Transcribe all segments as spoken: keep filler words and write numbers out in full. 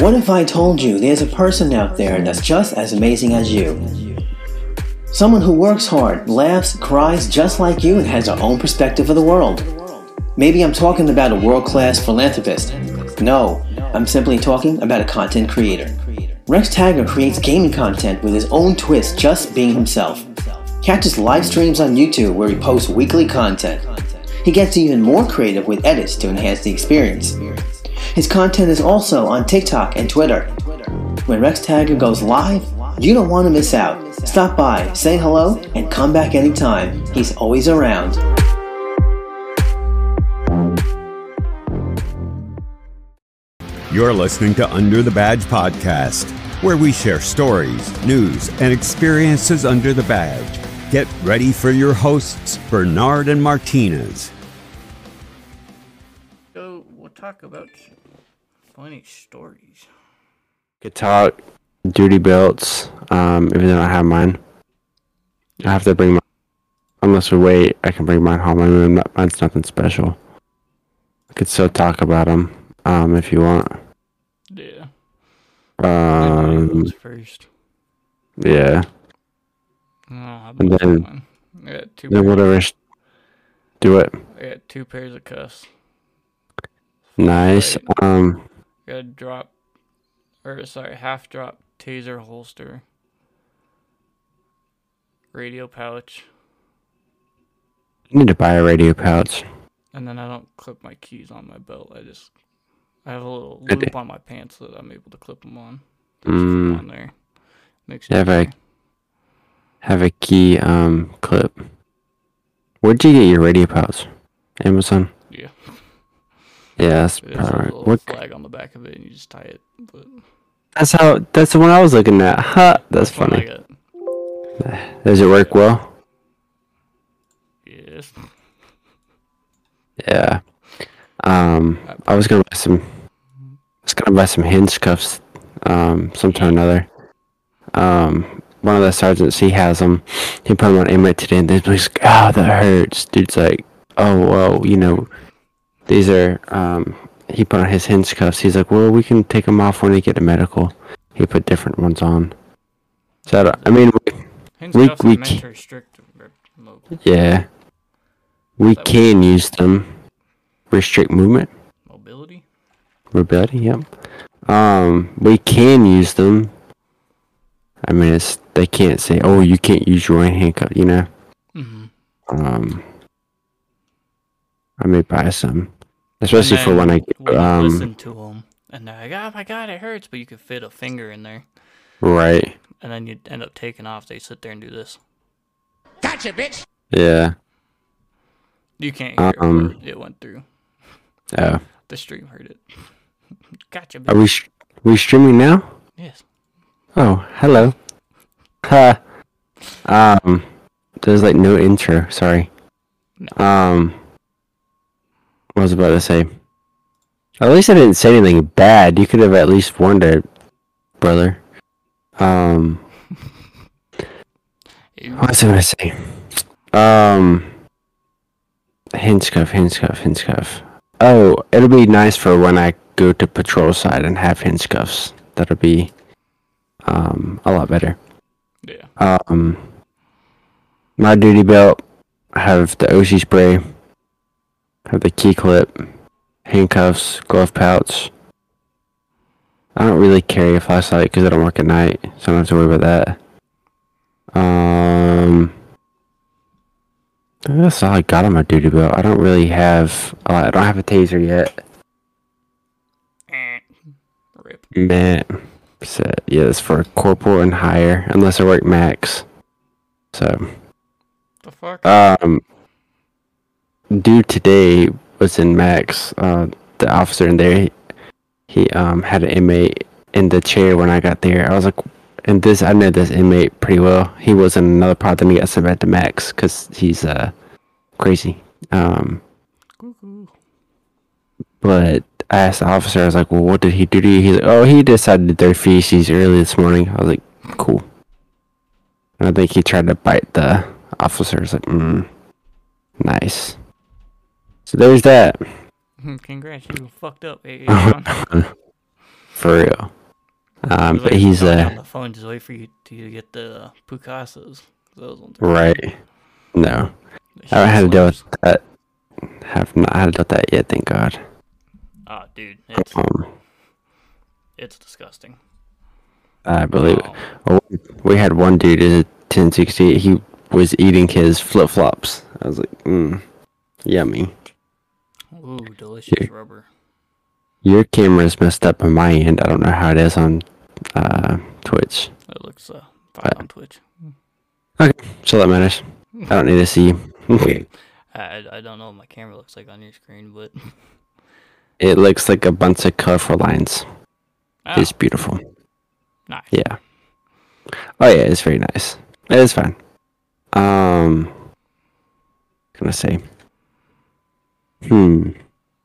What if I told you there's a person out there that's just as amazing as you? Someone who works hard, laughs, cries just like you and has their own perspective of the world. Maybe I'm talking about a world-class philanthropist. No, I'm simply talking about a content creator. Rex Tagger creates gaming content with his own twist, just being himself. Catch his live streams on YouTube where he posts weekly content. He gets even more creative with edits to enhance the experience. His content is also on TikTok and Twitter. When Rex Tagger goes live, you don't want to miss out. Stop by, say hello, and come back anytime. He's always around. You're listening to Under the Badge Podcast, where we share stories, news, and experiences under the badge. Get ready for your hosts, Bernard and Martinez. So we'll talk about funny stories. Could talk duty belts, um, even though I have mine. I have to bring mine. Unless we wait, I can bring mine home. I mean, mine's nothing special. I could still talk about them, um, if you want. Yeah. Um, first. Yeah. Oh, how And about then- that one? I got two. Then pairs, whatever. sh- Do it. I got two pairs of cuffs. Nice. Right. Um, I got a drop, or sorry, half drop taser holster. Radio pouch, I need to buy a radio pouch. and then I don't clip my keys on my belt. I just I have a little Good. loop on my pants so that I'm able to clip them on. Just clip 'em Mm, on there. Makes it have a easier. have a key um clip. Where'd you get your radio pouch? Amazon. Yeah. Yeah, that's There's a probably little right. What? flag on the back of it, and you just tie it. But That's how. That's the one I was looking at. Ha! That's one I funny. got. Does it work well? Yes. Yeah. Um, I was gonna buy some. I was gonna buy some hinge cuffs. Um, sometime or another. Um, one of the sergeants, he has them. He put them on inmate today, and he's like, "Oh, that hurts." Dude's like, "Oh, well, you know, these are." Um, he put on his hinge cuffs. He's like, "Well, we can take them off when we get to medical." He put different ones on. So I, don't- I mean, Hinge We- cuffs are we meant c- to restrict re- mo- yeah, we That can use them. Restrict movement. mobility. Mobility, yep. Um, we can use them. I mean, it's they can't say, "Oh, you can't use your right hand cuff," you know. Mm-hmm. Um, I may buy some, especially for when I when you um listen to them, and they're like, "Oh my god, it hurts," but you could fit a finger in there, right. and then you end up taking off. They sit there and do this. Yeah. You can't hear Um, it, but it went through. Oh, The stream heard it. Gotcha, are bitch. we sh- we streaming now? Yes. Oh, hello. Ha. Um, there's like no intro. Sorry. No. Um, what was I about to say? At least I didn't say anything bad. You could have at least warned it, brother. Um, what was I gonna say? Um, hinge cuff, hinge cuff, hinge cuff. Oh, it'll be nice for when I go to patrol side and have hinge cuffs. That'll be um a lot better. Yeah. Um, my duty belt, I have the O C spray, have the key clip, handcuffs, glove pouch. I don't really carry a flashlight because I don't work at night, so I don't have to worry about that. Um, I think that's all I got on my duty belt. I don't really have. Uh, I don't have a taser yet. Eh. Rip. Man, set. Yeah, it's for corporal and higher, unless I work max. So. The fuck? Um, dude today was in Max. Uh, the officer in there, he, he um had an inmate in the chair when I got there. I was like, and this I know this inmate pretty well. He was in another pod, then he got sent back to Max because he's uh crazy. Um, Cuckoo. but I asked the officer, I was like, well, what did he do to you? He's like, oh, he decided to do feces early this morning. I was like, cool. And I think he tried to bite the officer. I was like, mm, nice. So there's that. Congrats, you fucked up. Hey, hey, For real. Um, but like he's going uh on the phone. Just wait for you to get the uh, Pucasos. Those ones. right. No, I haven't had to deal with that. Have not had to deal with that yet. Thank God. Oh, dude, it's Um, it's disgusting. I believe it. Um, Well, we had one dude in a ten sixty. He was eating his flip flops. I was like, mm, yummy. ooh, delicious Yeah. rubber. Your camera's messed up on my end. I don't know how it is on uh, Twitch. It looks uh, fine on Twitch. Okay, so that matters. I don't need to see you. I I don't know what my camera looks like on your screen, but It looks like a bunch of colorful lines. oh, It's beautiful. nice. Yeah. Oh yeah, it's very nice. It is fine. Um, what can I say? Hmm.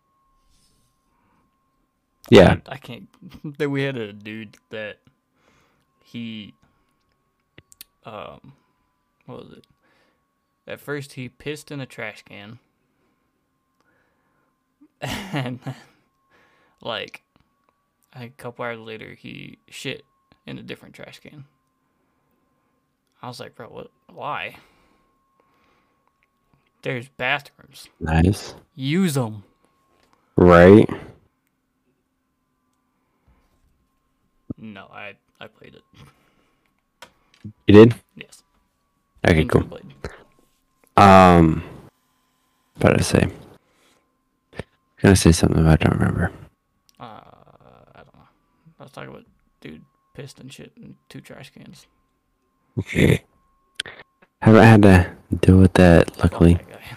Yeah. I, I can't. That we had a dude that he, um, what was it? At first, he pissed in a trash can, and like a couple hours later, he shit in a different trash can. I was like, bro, what? Why? There's bathrooms. Nice. Use them. Right. No, I I played it. You did? Yes. Okay, cool. Played. Um, what did I say? Gonna say something, but I don't remember. Uh, I don't know. I was talking about dude pissed and shit in two trash cans. Okay. Haven't had to deal with that, luckily. Fuck that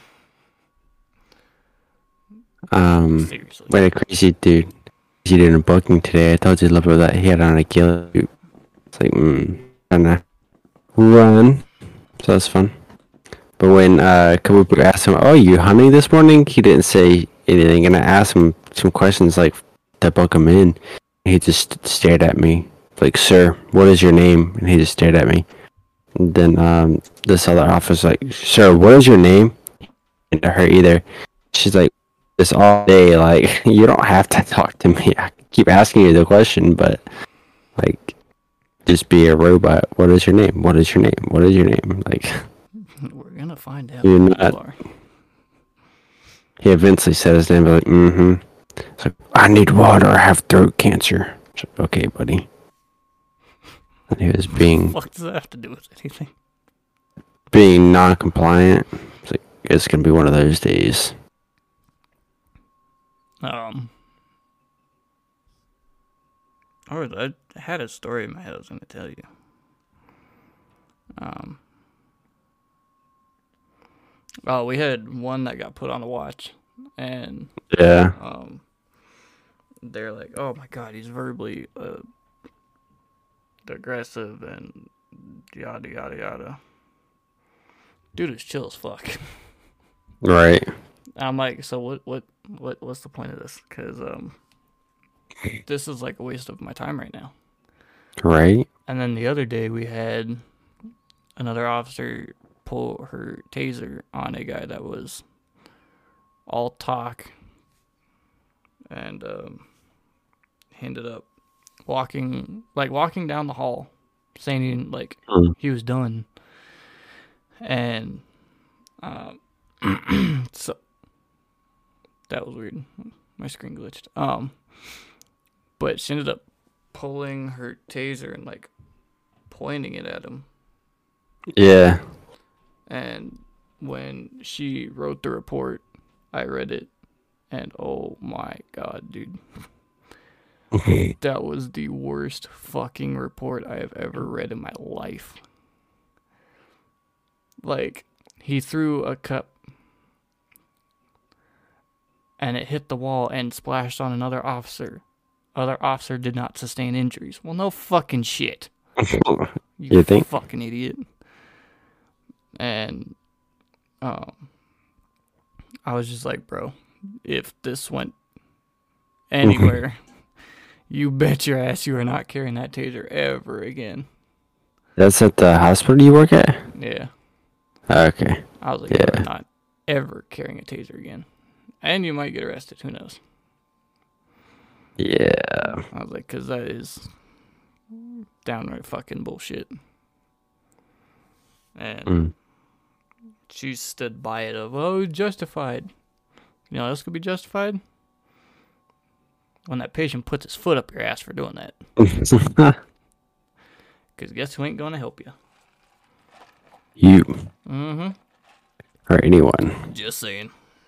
Um, guy. Seriously. we had a crazy dude. He did a booking today. I told you a little bit about that. He had on a ghillie suit. It's like, mm, trying to run. So that's fun. But when uh, Kabupu asked him, "Oh, you hunting this morning?" He didn't say anything, and I asked him some questions like to book him in. And he just stared at me, like, "Sir, what is your name?" And he just stared at me. And then um, this other officer like, "Sir, what is your name?" And to her either. She's like, "This all day, like, you don't have to talk to me. I keep asking you the question, but like, just be a robot. What is your name? What is your name? What is your name?" Like. We're gonna find out You're who not- you are. He eventually said his name, like, mm-hmm. It's like, "I need water, I have throat cancer." It's like, okay, buddy. And he was being What does that have to do with anything? being non-compliant. It's like, it's gonna be one of those days. Um. Or I had a story in my head I was gonna tell you. Um. Oh, we had one that got put on the watch, and Yeah. um, they're like, "Oh my god, he's verbally uh, aggressive and yada yada yada." Dude is chill as fuck. Right. I'm like, so what? What? What? What's the point of this? Because um, this is like a waste of my time right now. Right. And then the other day we had another officer pull her taser on a guy that was all talk, and um, he ended up walking like walking down the hall, saying like Mm. he was done, and um, so that was weird. My screen glitched. Um, but she ended up pulling her taser and like pointing it at him. Yeah. And when she wrote the report, I read it, and oh my god, dude. That was the worst fucking report I have ever read in my life. Like, he threw a cup, and it hit the wall and splashed on another officer. Other officer did not sustain injuries. Well, no fucking shit. You, You think? fucking idiot. And um, I was just like, bro, if this went anywhere, you bet your ass you are not carrying that taser ever again. That's at the hospital you work at? Yeah. Okay. I was like, you Yeah. are not ever carrying a taser again. And you might get arrested. Who knows? Yeah. I was like, because that is downright fucking bullshit. And Mm. she stood by it of, oh, justified. You know, this could be justified when that patient puts his foot up your ass for doing that. Because guess who ain't going to help you? You. Mm-hmm. Or anyone. Just saying.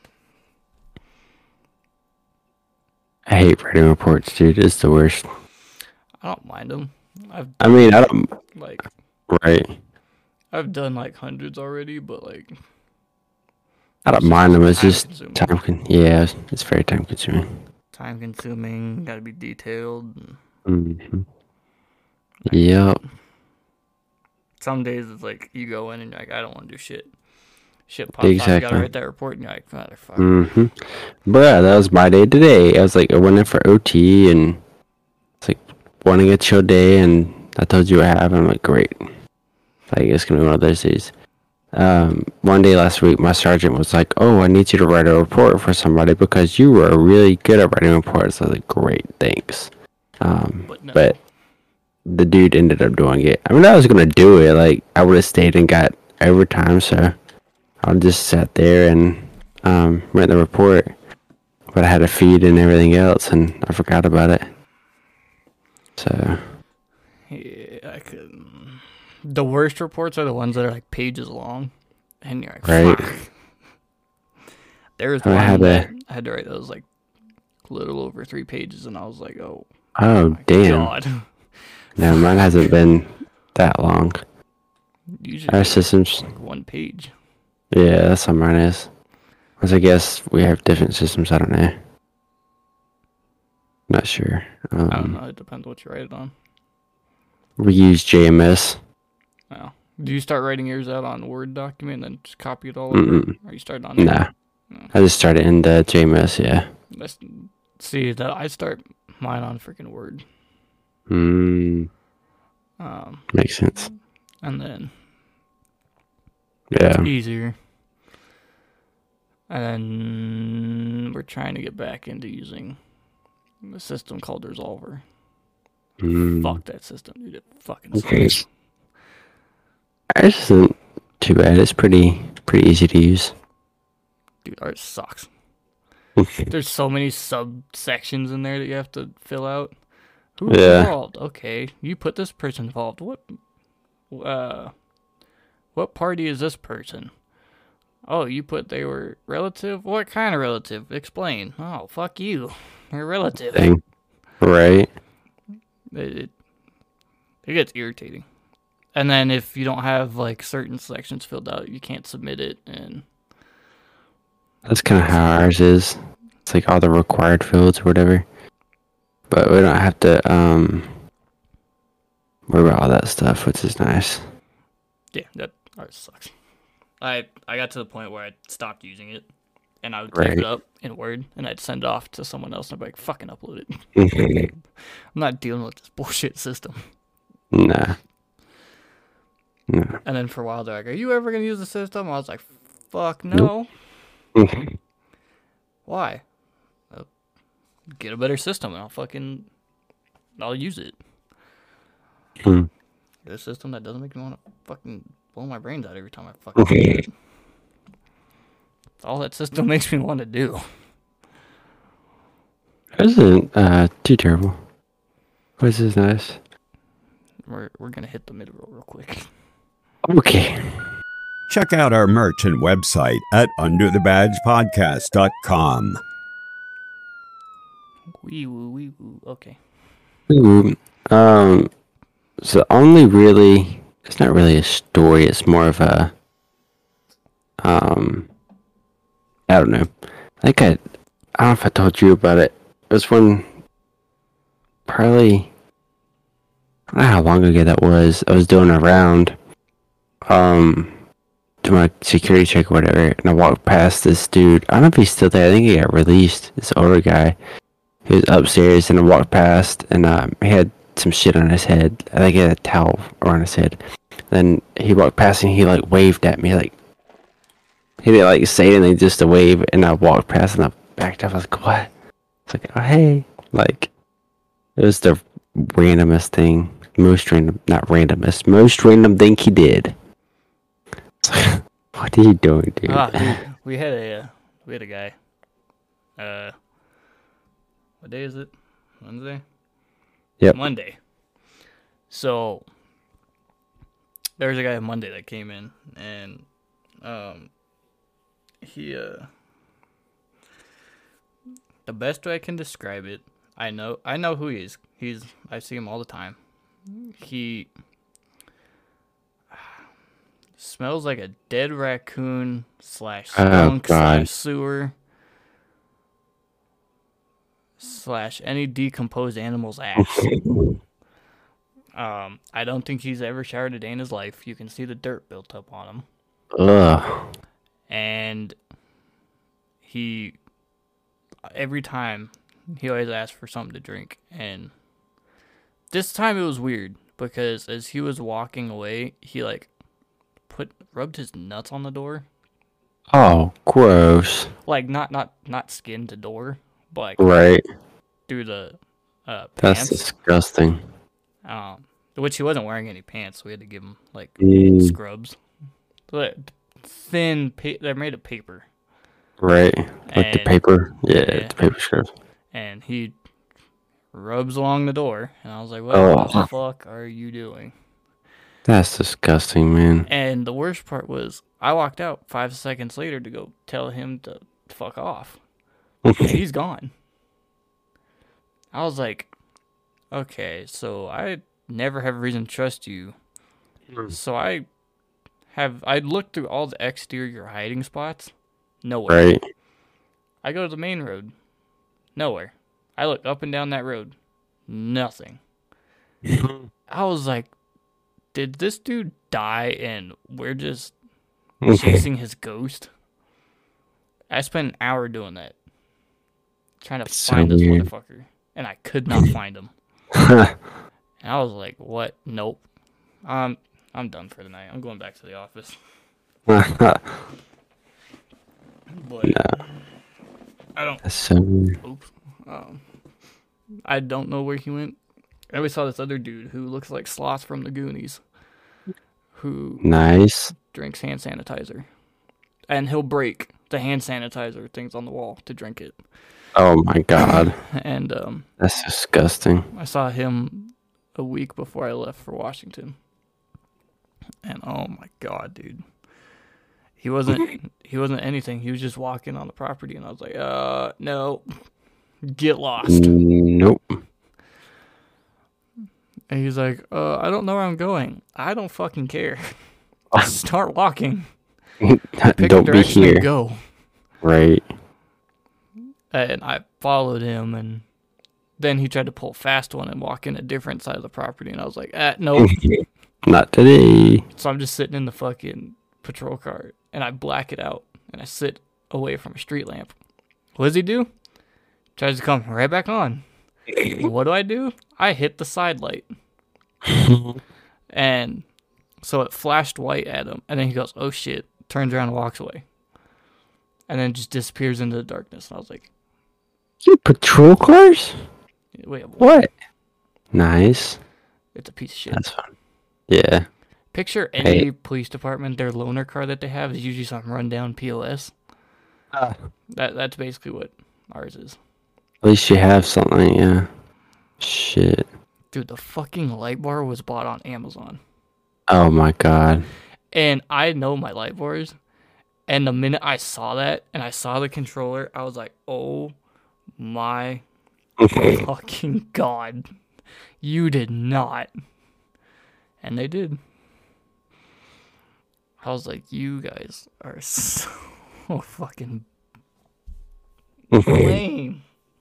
I hate writing reports, dude. It's the worst. I don't mind them. I've I mean, I don't. like Right. I've done like hundreds already, but like I don't mind them. It's time just consuming. time. Con- yeah, it's, it's very time consuming. time consuming. Got to be detailed. Mm-hmm. Yep. Some days it's like you go in and you're like, I don't want to do shit. Shit pops off. You Exactly. gotta write that report, and you're like, motherfucker. Mm-hmm. Bruh, that was my day today. I was like, I went in for O T, and it's like, want to get chill day, and I told you what happened. I'm like, great. Like, it's gonna be one of those days. Um, one day last week, my sergeant was like, oh, I need you to write a report for somebody because you were really good at writing reports. I was like, great, thanks. Um, But no. but the dude ended up doing it. I mean, I was gonna do it. Like, I would have stayed and got overtime, so I just sat there and um, read the report. But I had a feed and everything else, and I forgot about it. So, Yeah, I could. The worst reports are the ones that are like pages long, and you're like, Right. fuck. There was I one had that a- I had to write that was like a little over three pages, and I was like, oh, oh, my damn. God. No, mine hasn't been that long. Usually Our it's systems, like one page. yeah, that's how mine is. Because I guess we have different systems, I don't know. Not sure. Um, I don't know. It depends what you write it on. We use J M S. Wow. Do you start writing yours out on Word document and then just copy it all over? Mm-mm. Or you start on Nah. I just started in the J M S, yeah. Let's see that I start mine on freaking Word. Mm, Um, makes sense. and then Yeah. easier. And then we're trying to get back into using a system called Resolver. Mm. Fuck that system, dude. It fucking Okay. sucks. Ours isn't too bad. It's pretty pretty easy to use. Dude, ours sucks. There's so many subsections in there that you have to fill out. Who's Yeah. involved? Okay, you put this person involved. What? Uh, what party is this person? Oh, you put they were relative. What kind of relative? Explain. Oh, fuck you. You're a relative. Thing. Right. It, it it gets irritating. And then if you don't have like certain sections filled out, you can't submit it. And That's kind of how ours is. It's like all the required fields or whatever. But we don't have to um worry about all that stuff, which is nice. yeah, that ours sucks. I I got to the point where I stopped using it, and I would Right. type it up in Word, and I'd send it off to someone else, and I'd be like, "Fucking upload it." I'm not dealing with this bullshit system. Nah. Nah. And then for a while, they're like, "Are you ever gonna use the system?" I was like, "Fuck no." Why? I'll get a better system, and I'll fucking I'll use it. Hmm. Get a system that doesn't make me want to fucking blow my brains out every time I fucking use it. That's all that system makes me want to do. It isn't uh, too terrible. Which is nice. We're we're gonna hit the mid roll real quick. Okay. Check out our merch and website at under the badge podcast dot com. Wee woo wee woo. Okay. Ooh, um, so only really, it's not really a story. It's more of a, um, I don't know. I think I, I don't know if I told you about it. It was when, probably, I don't know how long ago that was. I was doing a round, um, to my security check or whatever, and I walked past this dude. I don't know if he's still there. I think he got released. This older guy. He was upstairs, and I walked past, and um, he had some shit on his head. I think he had a towel around his head. Then he walked past, and he like waved at me, like he didn't like say anything, just a wave. And I walked past, and I backed up. I was like, "What?" It's like, "Oh hey," like it was the randomest thing. most random, not randomest, most random thing he did. What are you doing, dude? Ah, dude, we had a uh, we had a guy. Uh, what day is it? Wednesday. Yep. Monday. So there was a guy on Monday that came in, and um, he uh, the best way I can describe it, I know I know who he is. He's I see him all the time. He smells like a dead raccoon slash skunk Oh, God. slash sewer slash any decomposed animal's ass. um, I don't think he's ever showered a day in his life. You can see the dirt built up on him. Ugh. And he, every time, he always asks for something to drink. And this time it was weird because as he was walking away, he like put rubbed his nuts on the door. Oh, gross. Like not not not skin to door, but like Right. through the uh, That's pants. disgusting. Um, which he wasn't wearing any pants, so we had to give him like Mm. scrubs. Like, thin, pa- they're made of paper. Right. Like the And- paper. Yeah, yeah. the paper scrubs. And he rubs along the door, and I was like, "What Oh. the fuck are you doing?" That's disgusting, man. And the worst part was, I walked out five seconds later to go tell him to fuck off. And he's gone. I was like, okay, so I never have a reason to trust you. So I have, I looked through all the exterior hiding spots. Nowhere. Right. I go to the main road. Nowhere. I look up and down that road. Nothing. I was like, did this dude die and we're just chasing his ghost? I spent an hour doing that. Trying to So find this weird. motherfucker. And I could not find him. And I was like, what? Nope. Um, I'm done for the night. I'm going back to the office. But I don't That's so weird. Oops. Um, I don't know where he went. And we saw this other dude who looks like Sloth from the Goonies, who Nice. drinks hand sanitizer. And he'll break the hand sanitizer things on the wall to drink it. Oh my god. And um, That's disgusting. I saw him a week before I left for Washington. And oh my god, dude. He wasn't he wasn't anything. He was just walking on the property, and I was like, uh, no. Get lost. Nope. And he's like, uh, I don't know where I'm going. I don't fucking care. Start walking. Pick a Don't be direction here. and go. Right. And I followed him, and then he tried to pull a fast one and walk in a different side of the property, and I was like, ah, nope. Not today. So I'm just sitting in the fucking patrol car, and I black it out, and I sit away from a street lamp. What does he do? Tries to come right back on. What do I do? I hit the side light. And so it flashed white at him, and then he goes, oh shit, turns around and walks away. And then just disappears into the darkness. And I was like, You patrol cars? wait, what? What? Nice. It's a piece of shit. That's fun. Yeah. Picture any Hey. police department, their loaner car that they have is usually some rundown P O S. Uh, That That's basically what ours is. At least you have something, yeah. Shit. Dude, the fucking light bar was bought on Amazon. Oh my god. And I know my light bars. And the minute I saw that and I saw the controller, I was like, oh my fucking god. You did not. And they did. I was like, you guys are so fucking lame.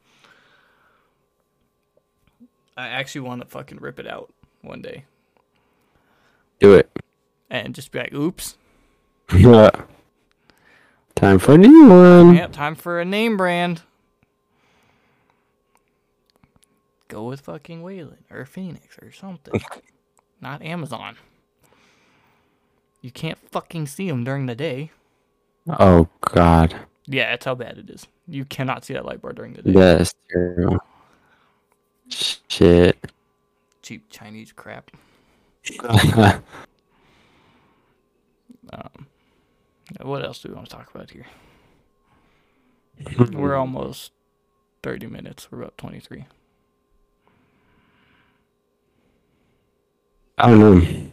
I actually want to fucking rip it out one day. Do it. And just be like, oops. Time for a new one. Yep, time for a name brand. Go with fucking Wayland or Phoenix or something. Not Amazon. You can't fucking see them during the day. Oh god. Yeah, that's how bad it is. You cannot see that light bar during the day. That's terrible. Shit. cheap Chinese crap. um, what else do we want to talk about here? We're almost thirty minutes. We're about twenty-three. I don't know.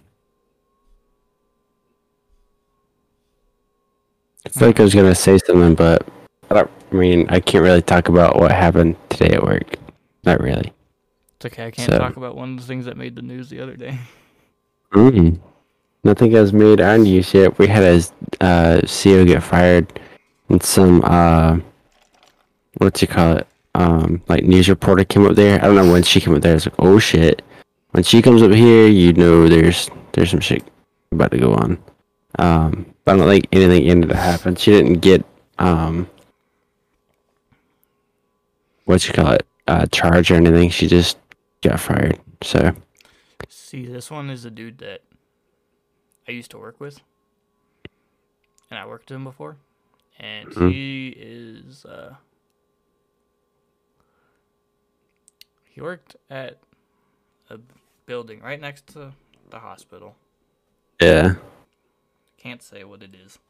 I feel like I was gonna say something, but I don't. I mean, I can't really talk about what happened today at work. Not really. It's okay. I can't So- talk about one of the things that made the news the other day. Mm. Nothing has made our news yet. We had a uh, C E O get fired, and some uh, what's you call it? Um, like news reporter came up there. I don't know when she came up there. I was like, oh shit. When she comes up here, you know there's there's some shit about to go on. Um, but I don't think anything ended up happening. She didn't get um, what you call it? Uh, charge or anything. She just got fired. So. See, this one is a dude that I used to work with, and I worked with him before, and Mhm. he is, uh, he worked at a building right next to the hospital. Yeah. Can't say what it is.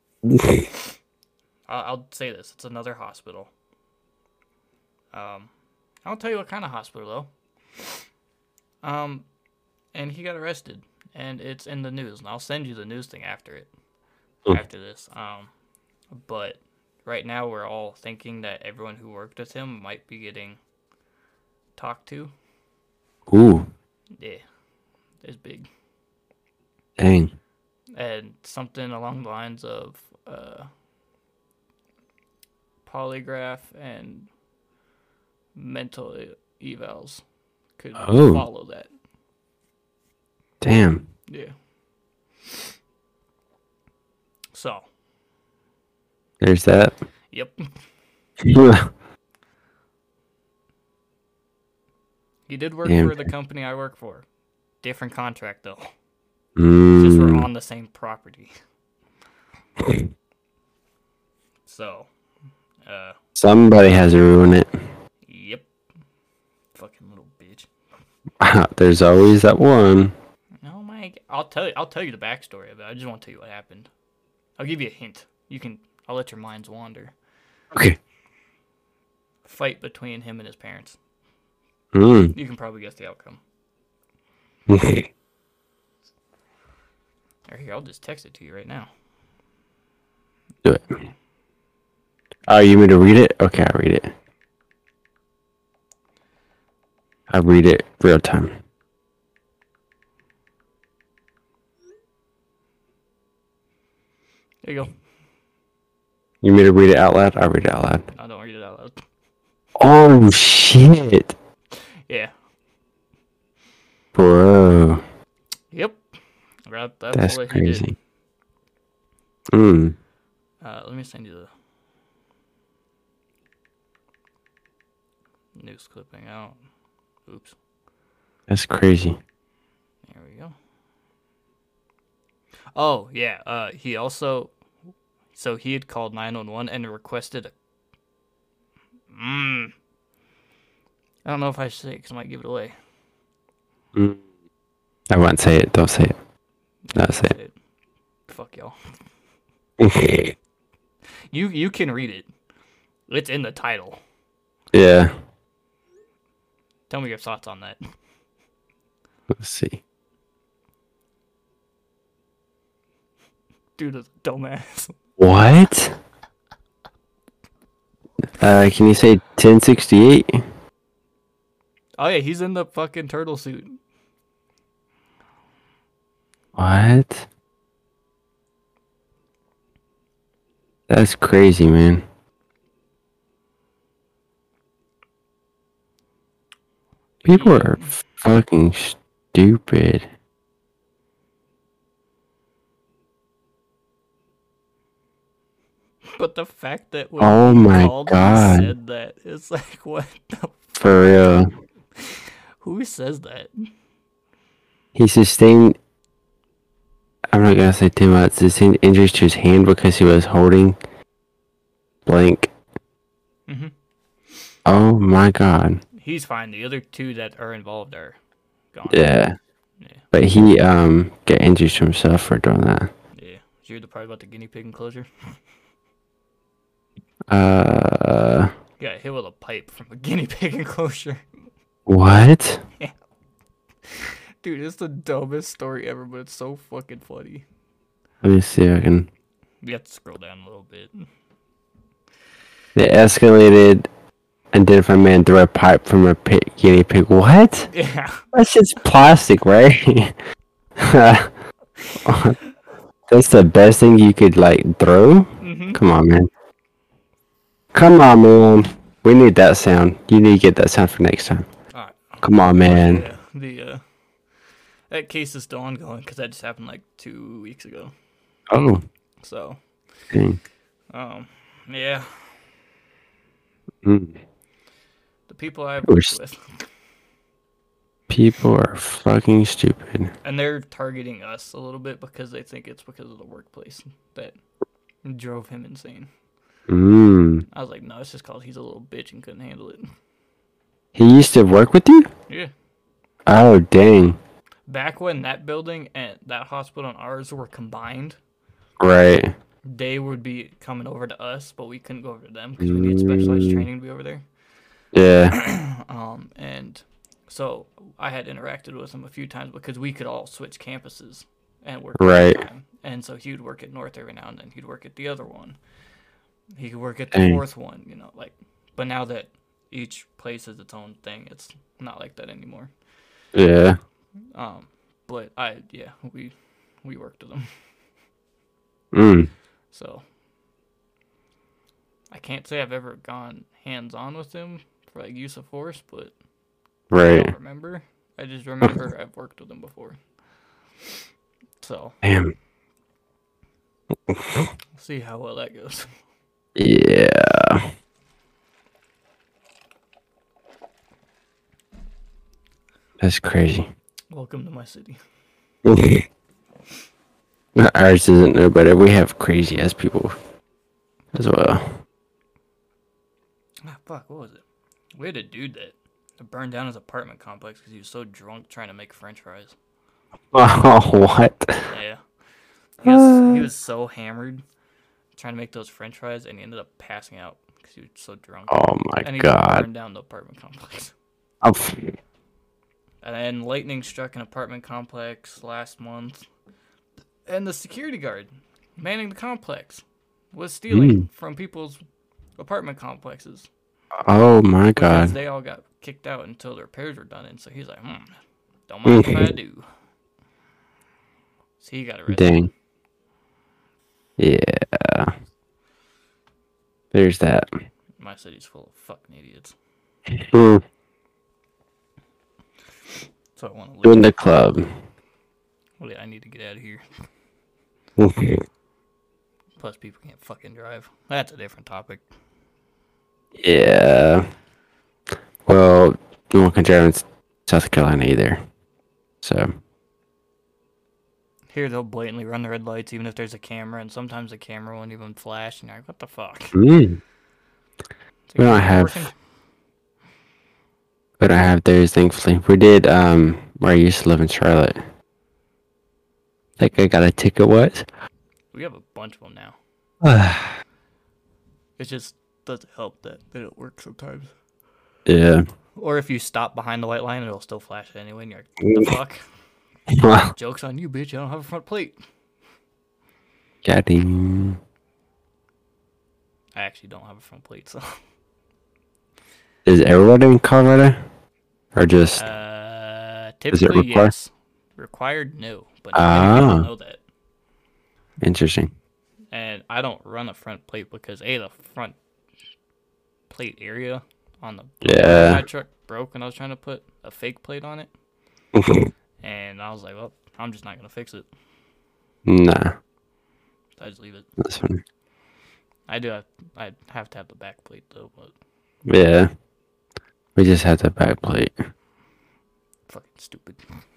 I'll, I'll say this. It's another hospital. Um, I won't tell you what kind of hospital, though. Um, and he got arrested, and it's in the news, and I'll send you the news thing after it, Hmm. after this. Um, but right now we're all thinking that everyone who worked with him might be getting talked to. Ooh. Yeah, it's big. Dang. And something along the lines of uh, polygraph and mental e- evals could Oh. follow that. Damn. Yeah. So, There's that. yep. He did work Damn. for the company I work for. Different contract, though. Just we're mm. on the same property. So, uh, Somebody has to ruin it. yep. Fucking little bitch. There's always that one. Oh my! g- I'll tell you. I'll tell you the backstory of it. I just want to tell you what happened. I'll give you a hint. You can. I'll let your minds wander. Okay. Fight between him and his parents. Mm. You can probably guess the outcome. Okay. Or here, I'll just text it to you right now. Do it. Oh, you mean to read it? Okay, I'll read it. I'll read it real time. There you go. You mean to read it out loud? I'll read it out loud. I don't read it out loud. Oh, shit. Yeah. Bro. Yep. Right, that's That's what he did. crazy. Mm. Uh, let me send you the news clipping out. Oops. That's crazy. There we go. Oh, yeah. Uh, he also... So he had called nine one one and requested a... Mm. I don't know if I should say it because I might give it away. Mm. I won't say it. Don't say it. Not say it. Fuck y'all. You you can read it. It's in the title. Yeah. Tell me your thoughts on that. Let's see. Dude is a dumbass. What? Uh, can you say ten sixty-eight? Oh yeah, he's in the fucking turtle suit. What? That's crazy, man. People are fucking stupid. But the fact that when Oh he my called God. and said that, it's like, what the... For real. Who says that? He sustained... I'm not gonna say too much. Sustained injuries to his hand because he was holding... blank. Mm-hmm. Oh my God. He's fine. The other two that are involved are gone. Yeah. Yeah. But he um got injuries to himself for doing that. Yeah. Did you hear the part about the guinea pig enclosure? Uh. He got hit with a pipe from a guinea pig enclosure. What? Yeah. Dude, it's the dumbest story ever, but it's so fucking funny. Let me see if I can. You have to scroll down a little bit. They escalated and did if a man threw a pipe from a pig, guinea pig. What? Yeah. That's just plastic, right? That's the best thing you could like throw. Mm-hmm. Come on, man. Come on, man. We need that sound. You need to get that sound for next time. All right. Come on, man. Yeah. The uh, that case is still ongoing because that just happened like two weeks ago. Oh. So. Dang. Um. Yeah. Mm. The people I've We're worked s- with, People are fucking stupid. and they're targeting us a little bit because they think it's because of the workplace that drove him insane. Mm. I was like, no, it's just cause he's a little bitch and couldn't handle it. He used to work with you? Yeah. Oh, dang. Back when that building and that hospital and ours were combined, Right. they would be coming over to us, but we couldn't go over to them because we need specialized training to be over there. Yeah. Um, and so I had interacted with him a few times because we could all switch campuses and work. Right. At the time. And so he would work at North every now and then. He'd work at the other one. He could work at the Dang. fourth one, you know, like. But now that each place is its own thing, it's not like that anymore. Yeah. Um, but I, yeah, we we worked with him. Mm. So I can't say I've ever gone hands on with him for like use of force, but I Right. don't remember. I just remember I've worked with him before. So Damn. we'll see how well that goes. Yeah. That's crazy. Welcome to my city. Ours isn't no better. We have crazy ass people as well. Ah, fuck, what was it? We had a dude that burned down his apartment complex because he was so drunk trying to make French fries. Oh, what? Yeah. He was, he was so hammered trying to make those French fries, and he ended up passing out because he was so drunk. Oh my and he god. burned down the apartment complex. Oh, And then lightning struck an apartment complex last month, and the security guard manning the complex was stealing Mm. from people's apartment complexes. oh my Because god. they all got kicked out until the repairs were done, and so he's like, hmm, don't mind if I do. So he got arrested. Dang. Yeah. There's that. My city's full of fucking idiots. Mm. So I want to Doing leave. the club. Well, yeah, I need to get out of here. Plus, people can't fucking drive. That's a different topic. Yeah. Well, no one can drive in South Carolina either. So. Here, they'll blatantly run the red lights even if there's a camera, and sometimes the camera won't even flash, and you're like, what the fuck? Mm. It's We don't like, have- working? We don't have those, thankfully. We did, um, where I used to live in Charlotte. Think I got a ticket, what? We have a bunch of them now. yeah. It just doesn't help that they don't work sometimes. Yeah. Or if you stop behind the white line, it'll still flash it anyway, and you're like, what the fuck? Well, Joke's on you, bitch. I don't have a front plate. goddamn. I actually don't have a front plate, so. Is everyone in Colorado? Or just... Uh, Is it typically, required? yes. Required, no. But not many Ah. people know that. Interesting. And I don't run a front plate because, A, the front plate area on the Yeah. my truck broke when I was trying to put a fake plate on it. And I was like, well, I'm just not going to fix it. Nah. So I just leave it. That's fine. I do have, I have to have the back plate, though, but Yeah. We just had the back plate. fucking stupid.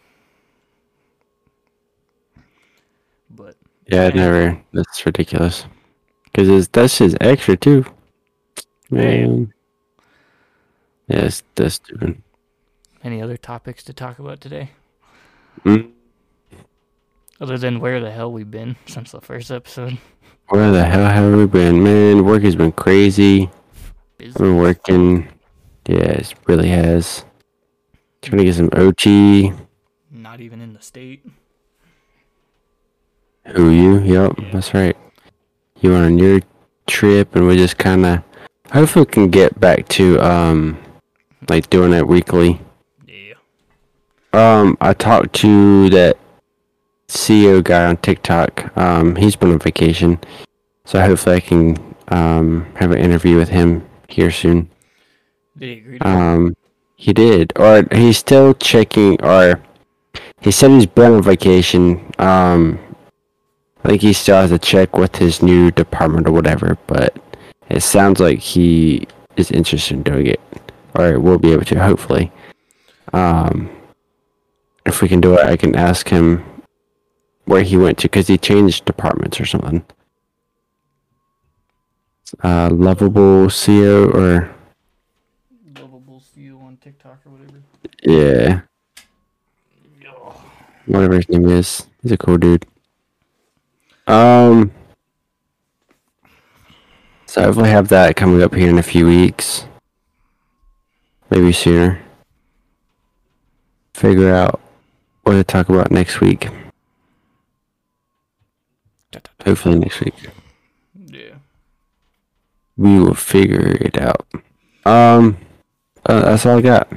But Yeah, I never. That's ridiculous. Because it's, that's just extra, too. Man. Yeah, it's, that's stupid. Any other topics to talk about today? Mm. Other than where the hell we've been since the first episode. Where the hell have we been, man? Work has been crazy. Busy. I've been working. Yeah, it really has. Trying to get some O T. Not even in the state. Who, you? Yep, that's right. You went on your trip, and we just kind of... Hopefully we can get back to, um, like, doing it weekly. Yeah. Um, I talked to that C E O guy on TikTok. Um, he's been on vacation. So hopefully I can, um, have an interview with him here soon. Did he agree to Um, he did. Or he's still checking, or he said he's been on vacation. Um, I think he still has to check with his new department or whatever, but it sounds like he is interested in doing it, or will be able to, hopefully. Um, if we can do it, I can ask him where he went to, because he changed departments or something. Uh, lovable C E O, or... Lovable C E O on TikTok or whatever. Yeah. Whatever his name is. He's a cool dude. Um, so hopefully have that coming up here in a few weeks. Maybe sooner. Figure out what to talk about next week. Hopefully next week. Yeah. We will figure it out. Um, uh, that's all I got.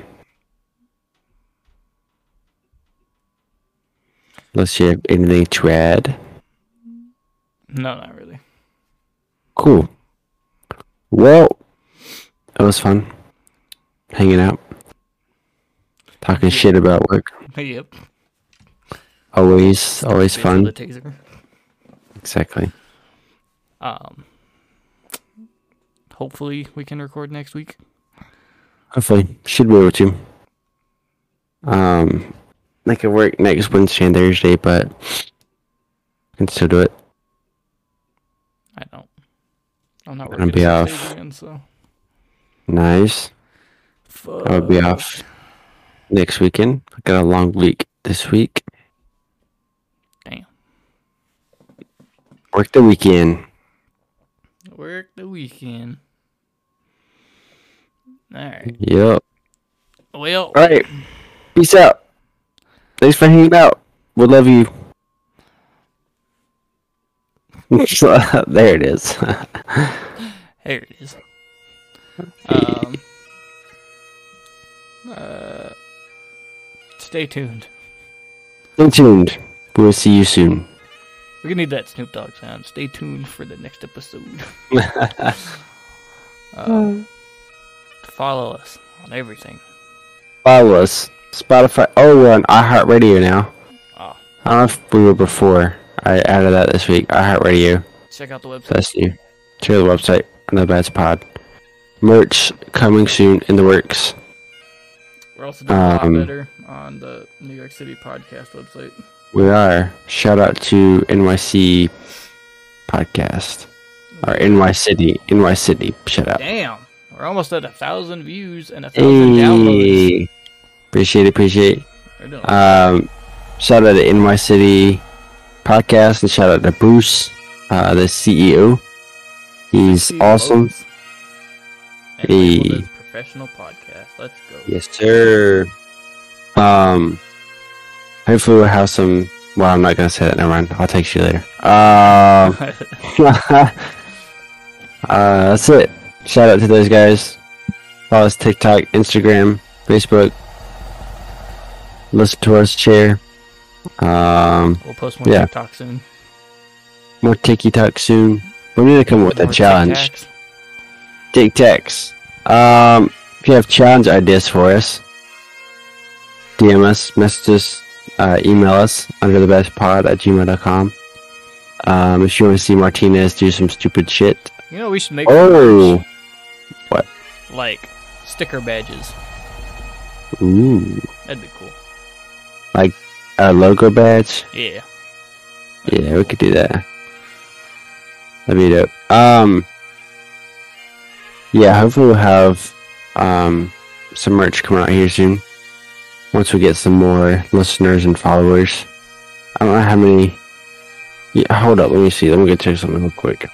Unless you have anything to add. No, not really. Cool. Well, it was fun. Hanging out. Talking Yeah. shit about work. Yep. Always, always Based on fun. The taser. Exactly. Um. Hopefully we can record next week. Hopefully. Should be able to. Um, I could work next Wednesday and Thursday, but I can still do it. I don't. I'm not I'm working gonna be Thursdays off. again, so. Nice. Fuck. I'll be off next weekend. I got a long week this week. Damn. Work the weekend. Work the weekend. Alright. Yep. Well. Alright. Peace out. Thanks for hanging out. We love you. There it is. There it is. Um. Uh. Stay tuned. Stay tuned. We'll see you soon. We're gonna need that Snoop Dogg sound. Stay tuned for the next episode. um, follow us on everything. Follow us. Spotify. Oh, we're on iHeartRadio now. Oh, I don't know if we were before. I added that this week. iHeartRadio. check out the website. That's new. Check out the website. Another Bad's Pod. Merch coming soon in the works. We're also doing a lot Um, better on the New York City podcast website. We are. Shout out to N Y C podcast. Or N Y City. N Y City. Shout out. Damn, we're almost at a thousand views and a thousand downloads. Hey. Appreciate it. Appreciate it. We're doing Um, shout out to N Y City podcast and shout out to Bruce, uh, the C E O. He's C E Os awesome. and labeled Hey. as professional podcast. Let's go. Yes, sir. Um, hopefully we'll have some. Well, I'm not gonna say that. Never mind. I'll text you later. Um, uh, that's it. Shout out to those guys. Follow us TikTok, Instagram, Facebook. Listen to us chair. Um, We'll post more Yeah. TikTok soon. more TikTok soon. We need to come up with a More challenge. Tic-Tacs. Tic Tacs. Um, if you have challenge ideas for us, D M us, message us, uh, email us under the best pod at gmail dot com. Um, if you want to see Martinez do some stupid shit. You know, we should make some Oh, merch, what? like sticker badges. Ooh, That'd be cool. a logo badge. Yeah. Yeah, we could do that. That'd be dope. Um, yeah, hopefully we'll have um some merch coming out here soon. once we get some more listeners and followers. I don't know how many. Yeah, hold up. Let me see. Let me go check something real quick.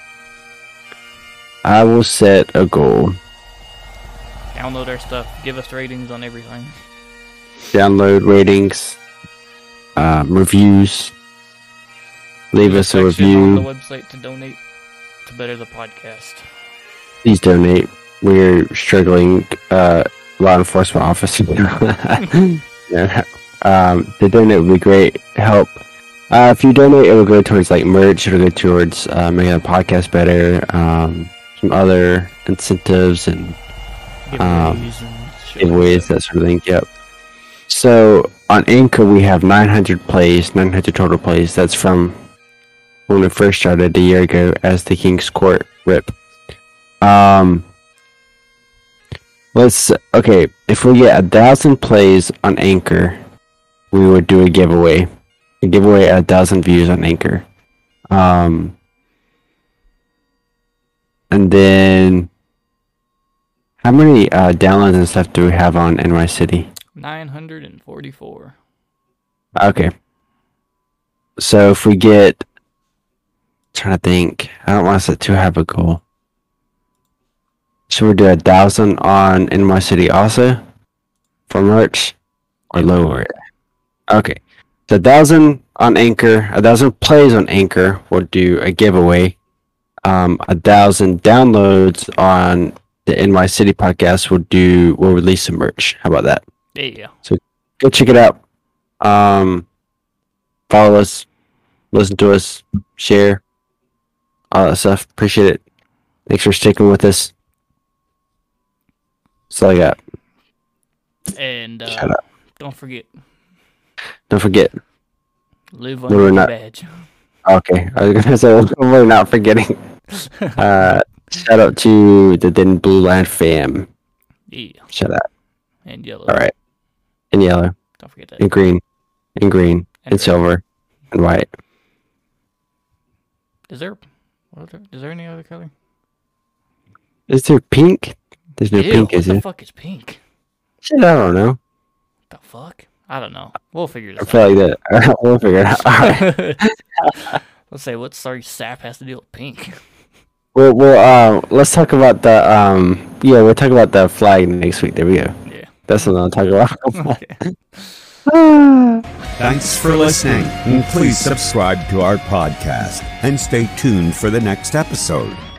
I will set a goal. Download our stuff. Give us ratings on everything. Download ratings, um, reviews. Leave There's us a section review. on the website to donate to better the podcast. Please donate. We're struggling. Uh, law enforcement officer. Yeah. Um, the donate would be great help. Uh, if you donate, it will go towards like merch. It'll go towards uh, making the podcast better. Um, some other incentives and um, Giveaways and shit like giveaways, that. that sort of thing. Yep. So on Anchor, we have nine hundred plays, nine hundred total plays. That's from when we first started a year ago as the King's Court rip. Um, let's okay. If we get a thousand plays on Anchor, we would do a giveaway. A giveaway at a thousand views on Anchor. Um, and then how many uh, downloads and stuff do we have on N Y City? nine hundred forty-four. Okay. So if we get, trying to think, I don't want to set too high of a goal. Should we do a thousand on N Y City also for merch or lower it? Okay. So a thousand on Anchor, a thousand plays on Anchor. We'll do a giveaway. Um, a thousand downloads on the N Y City podcast. We'll do. We'll release some merch. How about that? Yeah. So go check it out. Um, follow us, listen to us, share, all that stuff. Appreciate it. Thanks for sticking with us. That's all I got. And uh, Shut up. don't forget, Don't forget. live We're under the not- badge. Okay, I was gonna say we're not forgetting. Uh, shout out to the Then Blue Line fam. Yeah. Shout out. And yellow. All right. In yellow, Don't forget that. in green, in green, And in red. silver, and white. Is there, what other, is there any other color? Is there pink? There's no Ew, pink, what is the there? fuck is pink? Shit, I don't know. The fuck? I don't know. We'll figure I this feel like that. We'll figure it out. All right. out. Let's say what sorry sap has to deal with pink. Well, well, uh, let's talk about the um. Yeah, we'll talk about the flag next week. There we go. Yeah. That's what I'll talk about. Okay. Thanks for listening, and please subscribe to our podcast and stay tuned for the next episode.